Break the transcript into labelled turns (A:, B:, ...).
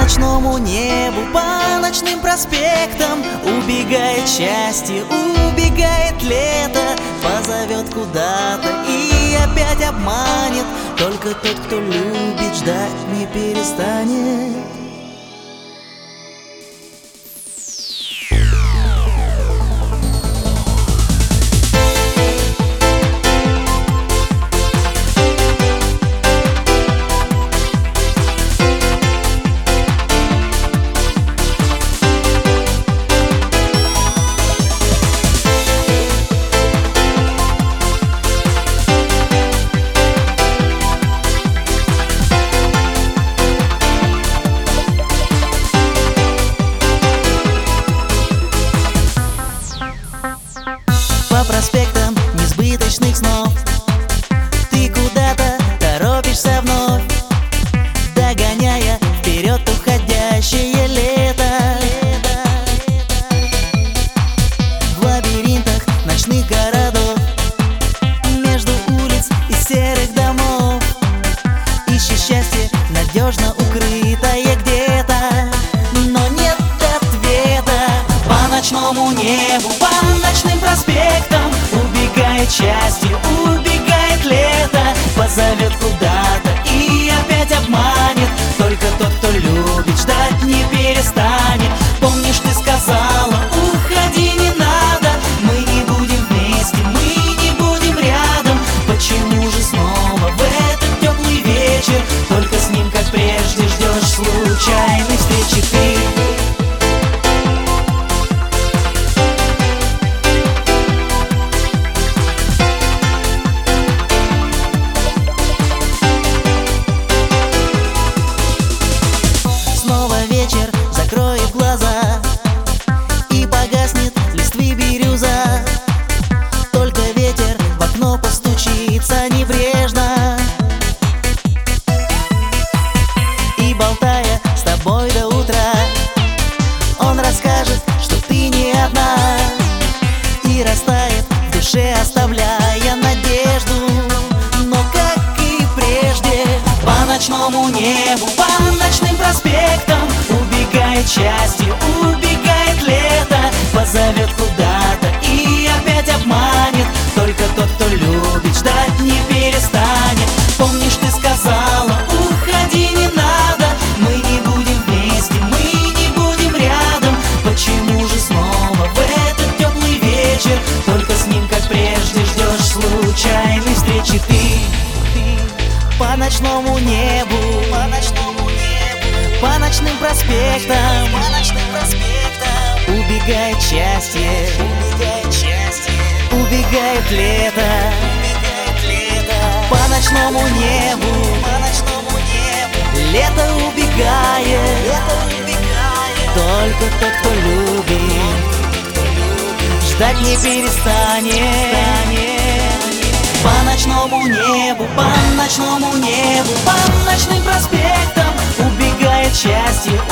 A: ночному небу, по ночным проспектам убегает счастье, убегает лето, позовет куда-то и опять обманет. Только тот, кто любит, ждать не перестанет. По проспектам несбыточных снов ты куда-то торопишься вновь, догоняя вперед уходящее лето. В лабиринтах ночных городов, между улиц и серых домов, ищешь счастье, надежно укрытое где-то, но нет ответа. По ночному небу, по ночным проспектам убегает счастье, убегает лето, позовет куда-то и опять обманет. Только тот, кто любит, ждать не перестанет. Помнишь, ты сказала: уходи, не надо, мы не будем вместе, мы не будем рядом. Почему же снова в этот теплый вечер только с ним, как прежде, ждешь случайной встречи ты? Закроет глаза и погаснет листвы бирюза. Только ветер в окно постучится небрежно, и, болтая с тобой до утра, он расскажет, что ты не одна, и растает в душе, оставляя надежду. Но как и прежде, по ночному небу, по ночным проспектам убегает счастье, убегает лето, позовет куда-то и опять обманет. Только тот, кто любит, ждать не перестанет. Помнишь, ты сказала: уходи, не надо, мы не будем вместе, мы не будем рядом. Почему же снова в этот теплый вечер только с ним, как прежде, ждешь случайной встречи ты? По ночному небу, по ночному небу, по ночным проспектам, убегает счастье, убегает лето. По ночному небу, лето убегает. Только тот, кто любит, ждать не перестанет. По ночному небу, по ночному небу, по ночным проспектам убегает счастье,